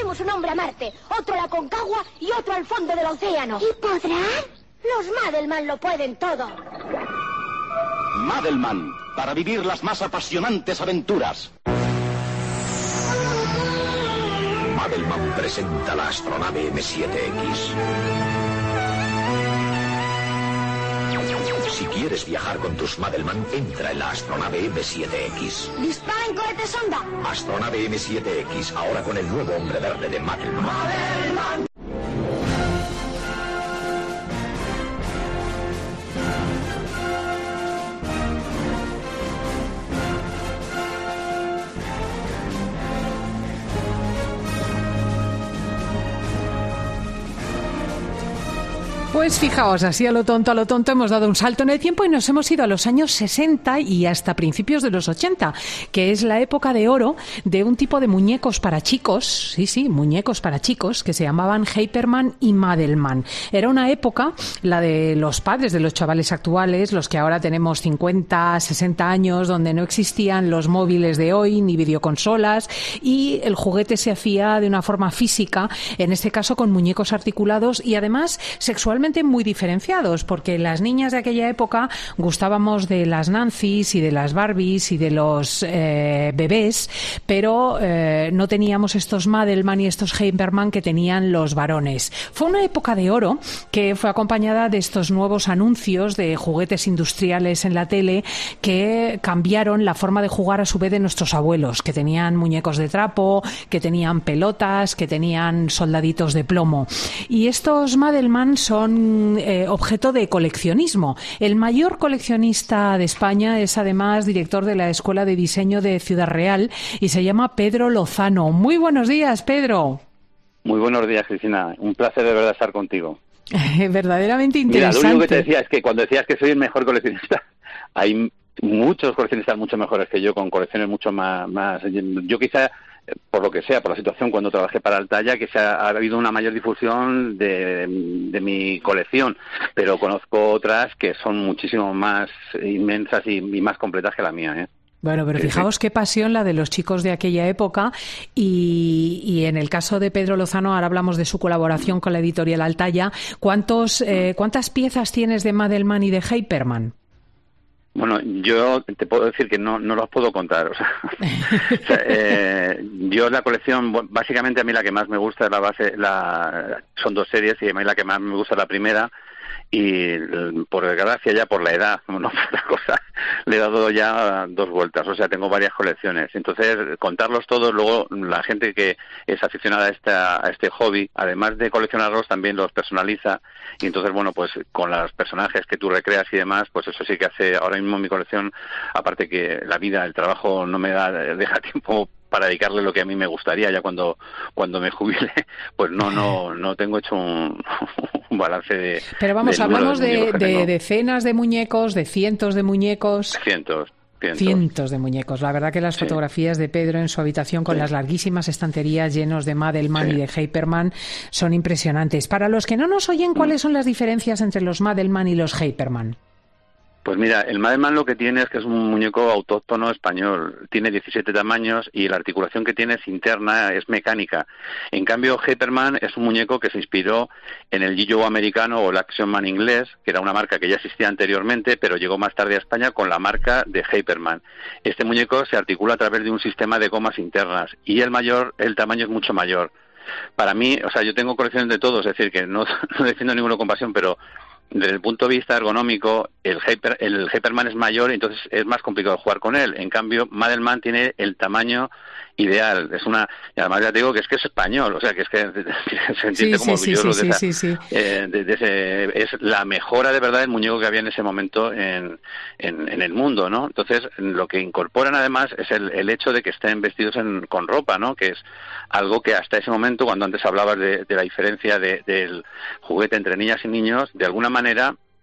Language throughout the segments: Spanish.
Mandamos un hombre a Marte, otro a la Concagua y otro al fondo del océano. ¿Y podrán? Los Madelman lo pueden todo. Madelman, para vivir las más apasionantes aventuras. Madelman presenta la astronave M7X. Si quieres viajar con tus Madelman, entra en la astronave M7X. ¡Disparen cohetes sonda! Astronave M7X, ahora con el nuevo hombre verde de Madelman. ¡Madelman! Pues fijaos, así a lo tonto hemos dado un salto en el tiempo y nos hemos ido a los años 60 y hasta principios de los 80, que es la época de oro de un tipo de muñecos para chicos, sí, muñecos para chicos, que se llamaban Hyperman y Madelman. Era una época, la de los padres de los chavales actuales, los que ahora tenemos 50, 60 años, donde no existían los móviles de hoy, ni videoconsolas, y el juguete se hacía de una forma física, en este caso con muñecos articulados y además sexualmente muy diferenciados, porque las niñas de aquella época gustábamos de las Nancys y de las Barbies y de los bebés, pero no teníamos estos Madelman y estos Hyperman que tenían los varones. Fue una época de oro que fue acompañada de estos nuevos anuncios de juguetes industriales en la tele que cambiaron la forma de jugar a su vez de nuestros abuelos, que tenían muñecos de trapo, que tenían pelotas, que tenían soldaditos de plomo. Y estos Madelman son objeto de coleccionismo. El mayor coleccionista de España es además director de la Escuela de Diseño de Ciudad Real y se llama Pedro Lozano. Muy buenos días, Pedro. Muy buenos días, Cristina. Un placer de verdad estar contigo. Verdaderamente interesante. Mira, lo único que te decía es que cuando decías que soy el mejor coleccionista, hay muchos coleccionistas mucho mejores que yo, con colecciones mucho más. Yo quizá, por lo que sea, por la situación cuando trabajé para Altaya, que ha habido una mayor difusión de mi colección, pero conozco otras que son muchísimo más inmensas y más completas que la mía, ¿eh? Bueno, pero fijaos qué pasión la de los chicos de aquella época y en el caso de Pedro Lozano, ahora hablamos de su colaboración con la editorial Altaya. ¿Cuántas piezas tienes de Madelman y de Hyperman? Bueno, yo te puedo decir que no los puedo contar. O sea, yo la colección, básicamente a mí la que más me gusta es la base, son dos series y a mí la que más me gusta es la primera. Y por desgracia, ya por la edad, no por otra cosa, le he dado ya 2 vueltas, o sea, tengo varias colecciones. Entonces, contarlos todos, luego la gente que es aficionada a este hobby, además de coleccionarlos, también los personaliza. Y entonces, bueno, pues con los personajes que tú recreas y demás, pues eso sí que hace ahora mismo mi colección, aparte que la vida, el trabajo no me deja tiempo para dedicarle lo que a mí me gustaría ya cuando me jubile, pues no tengo hecho un balance de... Pero vamos, hablamos de decenas de muñecos, de cientos de muñecos... Cientos de muñecos. La verdad que las fotografías de Pedro en su habitación con las larguísimas estanterías llenos de Madelman y de Hyperman son impresionantes. Para los que no nos oyen, ¿cuáles son las diferencias entre los Madelman y los Hyperman? Pues mira, el Madelman lo que tiene es que es un muñeco autóctono español. Tiene 17 tamaños y la articulación que tiene es interna, es mecánica. En cambio, Hyperman es un muñeco que se inspiró en el G.I. Joe americano o el Action Man inglés, que era una marca que ya existía anteriormente, pero llegó más tarde a España con la marca de Hyperman. Este muñeco se articula a través de un sistema de gomas internas y el tamaño es mucho mayor. Para mí, o sea, yo tengo colecciones de todos, es decir, que no defiendo ninguno con pasión, pero desde el punto de vista ergonómico, el Hyperman es mayor y entonces es más complicado jugar con él. En cambio, Madelman tiene el tamaño ideal. Y además ya te digo que es español, o sea, que se entiende como orgulloso de ese, es la mejora de verdad del muñeco que había en ese momento en el mundo, ¿no? Entonces, lo que incorporan además es el hecho de que estén vestidos con ropa, ¿no? Que es algo que hasta ese momento, cuando antes hablabas de la diferencia del juguete entre niñas y niños, de alguna manera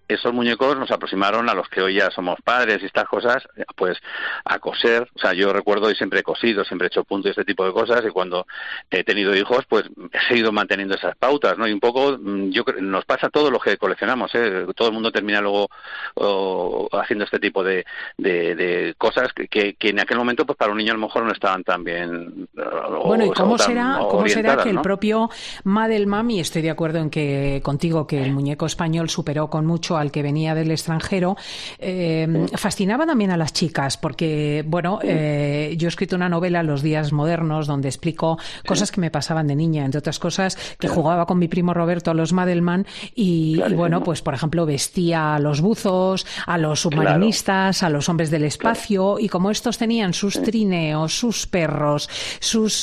esos muñecos nos aproximaron a los que hoy ya somos padres y estas cosas, pues a coser. O sea, yo recuerdo y siempre he cosido, siempre he hecho punto y este tipo de cosas, y cuando he tenido hijos, pues he seguido manteniendo esas pautas, ¿no? Y un poco, nos pasa a todos los que coleccionamos, ¿eh? Todo el mundo termina luego haciendo este tipo de cosas que en aquel momento, pues para un niño a lo mejor no estaban tan bien. Bueno, ¿y cómo será que el ¿no? propio Madelman, y estoy de acuerdo en que contigo que el muñeco español superó con mucho al que venía del extranjero, fascinaba también a las chicas, porque, bueno, yo he escrito una novela, Los días modernos, donde explico cosas que me pasaban de niña, entre otras cosas, que jugaba con mi primo Roberto a los Madelman y bueno, pues por ejemplo vestía a los buzos, a los submarinistas, a los hombres del espacio, y como estos tenían sus trineos, sus perros, sus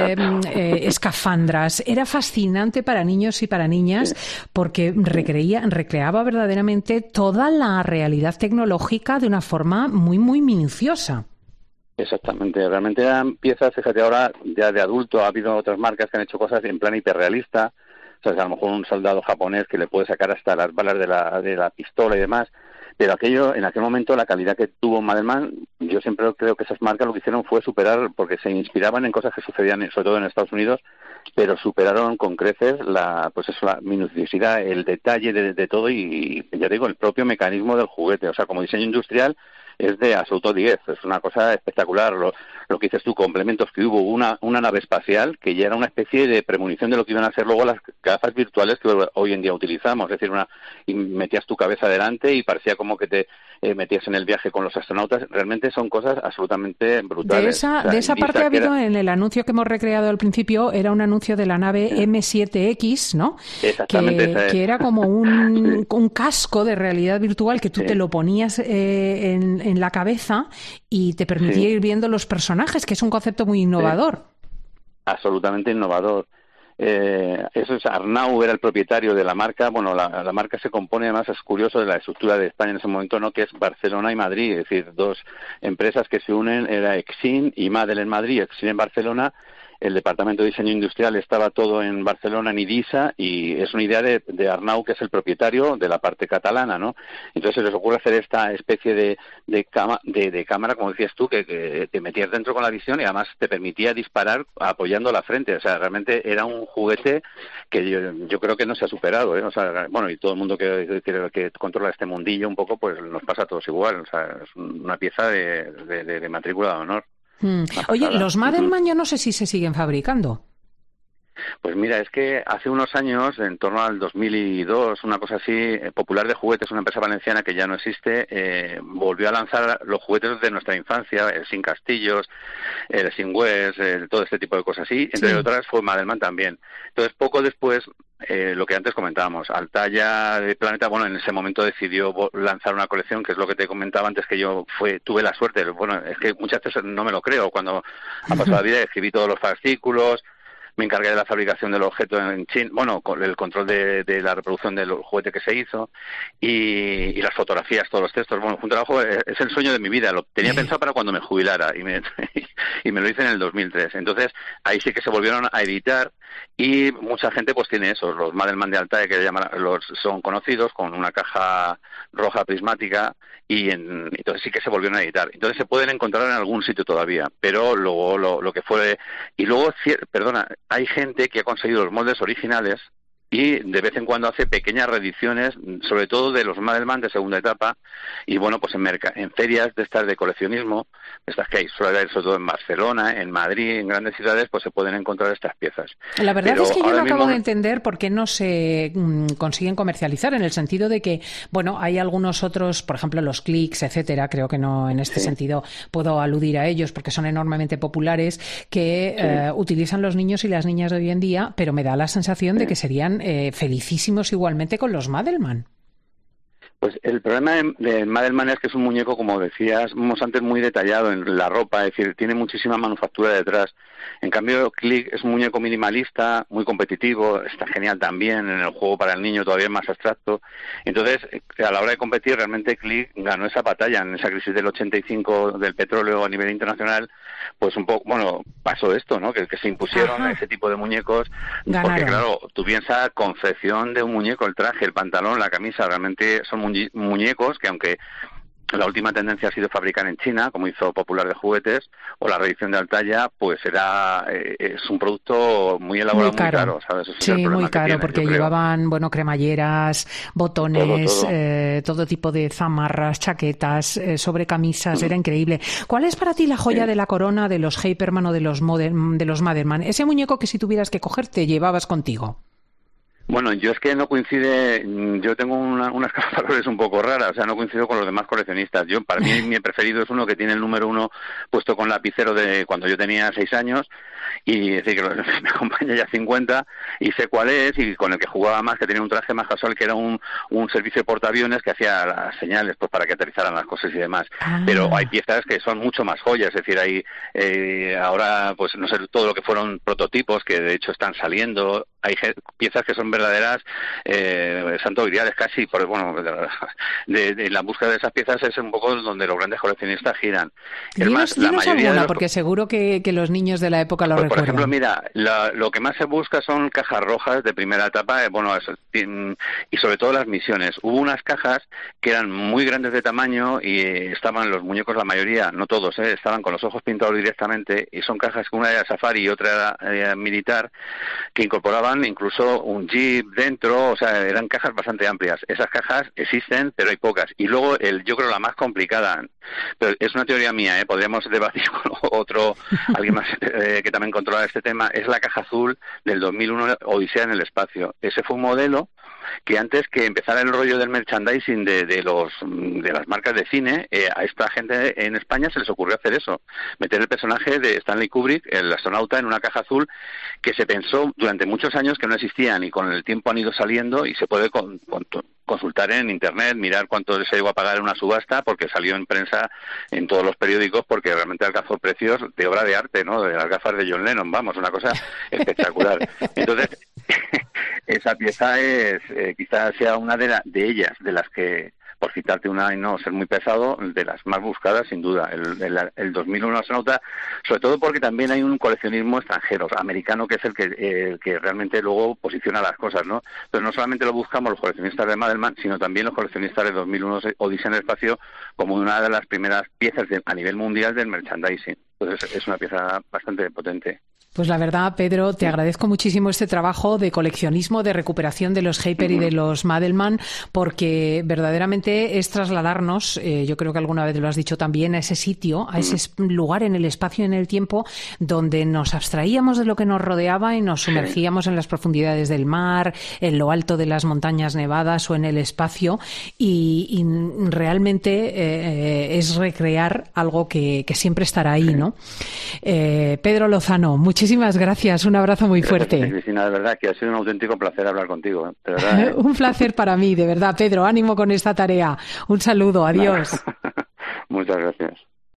escafandras, era fascinante para niños y para niñas, porque recreaba verdaderamente toda la realidad tecnológica de una forma muy, muy minuciosa. Exactamente, realmente eran piezas, fíjate, ahora ya de adulto ha habido otras marcas que han hecho cosas en plan hiperrealista. O sea, a lo mejor un soldado japonés que le puede sacar hasta las balas de la pistola y demás, pero en aquel momento la calidad que tuvo Madelman, yo siempre creo que esas marcas lo que hicieron fue superar, porque se inspiraban en cosas que sucedían sobre todo en Estados Unidos, pero superaron con creces la minuciosidad, el detalle de todo, y ya digo, el propio mecanismo del juguete. O sea, como diseño industrial es de absoluto 10, es una cosa espectacular. Lo que dices tú, complementos que hubo, una nave espacial que ya era una especie de premonición de lo que iban a ser luego las gafas virtuales que hoy en día utilizamos, es decir, y metías tu cabeza adelante y parecía como que te metías en el viaje con los astronautas. Realmente son cosas absolutamente brutales. De esa parte ha habido en el anuncio que hemos recreado al principio, era un anuncio de la nave M7X, ¿no? Exactamente. Que era como un casco de realidad virtual que tú te lo ponías en la cabeza y te permitía ir viendo los personajes, que es un concepto muy innovador. Absolutamente innovador. Eso es, Arnau era el propietario de la marca. Bueno, la marca se compone, además es curioso, de la estructura de España en ese momento, ¿no? Que es Barcelona y Madrid, es decir, dos empresas que se unen, era Exin y Madel en Madrid, Exin en Barcelona. El departamento de diseño industrial estaba todo en Barcelona, en Eivissa, y es una idea de Arnau, que es el propietario de la parte catalana, ¿no? Entonces se les ocurre hacer esta especie de cámara, como decías tú, que te metías dentro con la visión y además te permitía disparar apoyando la frente. O sea, realmente era un juguete que yo creo que no se ha superado, ¿eh? O sea, bueno, y todo el mundo que controla este mundillo un poco, pues nos pasa a todos igual. O sea, es una pieza de matrícula de honor. Oye, los Madelman yo no sé si se siguen fabricando. Pues mira, es que hace unos años, en torno al 2002, una cosa así, Popular de Juguetes, una empresa valenciana que ya no existe, volvió a lanzar los juguetes de nuestra infancia, el Sin Castillos, el Sin West, todo este tipo de cosas así. Entre otras fue Madelman también. Entonces, poco después, lo que antes comentábamos, Altaya de Planeta, bueno, en ese momento decidió lanzar una colección, que es lo que te comentaba antes, que yo tuve la suerte. Bueno, es que muchas veces no me lo creo. Cuando ha pasado la vida escribí todos los fascículos, me encargué de la fabricación del objeto en China, bueno, con el control de la reproducción del juguete que se hizo, y las fotografías, todos los textos. Bueno, fue un trabajo, es el sueño de mi vida. Lo tenía pensado para cuando me jubilara, y me lo hice en el 2003. Entonces, ahí sí que se volvieron a editar, y mucha gente pues tiene eso, los Madelman de Altaya, que son conocidos, con una caja roja prismática, y entonces sí que se volvieron a editar. Entonces se pueden encontrar en algún sitio todavía, pero luego lo que fue... Y luego, hay gente que ha conseguido los moldes originales y de vez en cuando hace pequeñas reediciones, sobre todo de los Madelman de segunda etapa, y bueno, pues en ferias de estas de coleccionismo, estas que hay, suele haber sobre todo en Barcelona, en Madrid, en grandes ciudades, pues se pueden encontrar estas piezas. La verdad es que yo no acabo de entender por qué no se consiguen comercializar, en el sentido de que, bueno, hay algunos otros, por ejemplo los Clics, etcétera, creo que no en este sentido puedo aludir a ellos porque son enormemente populares, que utilizan los niños y las niñas de hoy en día, pero me da la sensación de que serían felicísimos igualmente con los Madelman. Pues el problema de Madelman es que es un muñeco, como decíamos antes, muy detallado en la ropa, es decir, tiene muchísima manufactura detrás. En cambio, Click es un muñeco minimalista, muy competitivo, está genial también en el juego para el niño, todavía más abstracto. Entonces, a la hora de competir, realmente Click ganó esa batalla en esa crisis del 85 del petróleo a nivel internacional. Pues un poco, bueno, pasó esto, ¿no? Que se impusieron a ese tipo de muñecos. Ganaron. Porque claro, tú piensas, confección de un muñeco, el traje, el pantalón, la camisa, realmente son muñecos muñecos que, aunque la última tendencia ha sido fabricar en China, como hizo Popular de Juguetes, o la reedición de Altaya, pues es un producto muy elaborado, muy caro, ¿sabes? Sí, muy caro, porque llevaban, cremalleras, botones, todo tipo de zamarras, chaquetas, sobrecamisas, era increíble. ¿Cuál es para ti la joya de la corona de los Hyperman o de los Madelman? Ese muñeco que si tuvieras que coger te llevabas contigo. Bueno, yo es que no coincide, yo tengo unas cajas de valores un poco raras, o sea, no coincido con los demás coleccionistas. Para mí mi preferido es uno que tiene el número 1 puesto con lapicero de cuando yo tenía 6 años, y es decir, que me acompaña ya 50, y sé cuál es, y con el que jugaba más, que tenía un traje más casual, que era un servicio de portaaviones que hacía las señales pues para que aterrizaran las cosas y demás. Pero hay piezas que son mucho más joyas, es decir, hay ahora, pues no sé, todo lo que fueron prototipos, que de hecho están saliendo, hay piezas que son verdaderas santo griales casi, de la búsqueda de esas piezas es un poco donde los grandes coleccionistas giran. Dinos alguna, porque seguro que los niños de la época lo recuerdan. Por ejemplo, mira, lo que más se busca son cajas rojas de primera etapa, y sobre todo las misiones. Hubo unas cajas que eran muy grandes de tamaño y estaban los muñecos, la mayoría, no todos, estaban con los ojos pintados directamente, y son cajas que una era safari y otra era militar, que incorporaban incluso un jeep dentro, o sea, eran cajas bastante amplias. Esas cajas existen, pero hay pocas. Y luego, yo creo la más complicada, pero es una teoría mía, podríamos debatir con alguien más que también controla este tema, es la caja azul del 2001, Odisea en el espacio. Ese fue un modelo que antes que empezara el rollo del merchandising de las marcas de cine, a esta gente en España se les ocurrió hacer eso, meter el personaje de Stanley Kubrick, el astronauta, en una caja azul que se pensó durante muchos años que no existían, y con el tiempo han ido saliendo, y se puede consultar en internet, mirar cuánto se llegó a pagar en una subasta, porque salió en prensa en todos los periódicos, porque realmente alcanzó precios de obra de arte, ¿no? De las gafas de John Lennon, vamos, una cosa espectacular. Entonces, esa pieza quizás sea una de ellas, de las que, por citarte una y no ser muy pesado, de las más buscadas, sin duda, el 2001 astronauta, sobre todo porque también hay un coleccionismo extranjero, americano, que es el que realmente luego posiciona las cosas, ¿no? Entonces no solamente lo buscamos los coleccionistas de Madelman, sino también los coleccionistas de 2001 Odisea en el espacio, como una de las primeras piezas a nivel mundial del merchandising. Entonces es una pieza bastante potente. Pues la verdad, Pedro, te agradezco muchísimo este trabajo de coleccionismo, de recuperación de los Hyper y de los Madelman, porque verdaderamente es trasladarnos, yo creo que alguna vez lo has dicho también, a ese sitio, a ese lugar en el espacio y en el tiempo donde nos abstraíamos de lo que nos rodeaba y nos sumergíamos en las profundidades del mar, en lo alto de las montañas nevadas o en el espacio, y realmente es recrear algo que siempre estará ahí, ¿no? Pedro Lozano, muchísimas gracias, un abrazo muy fuerte. Cristina, de verdad que ha sido un auténtico placer hablar contigo, de verdad. Un placer para mí, de verdad, Pedro, ánimo con esta tarea. Un saludo, adiós. Muchas gracias.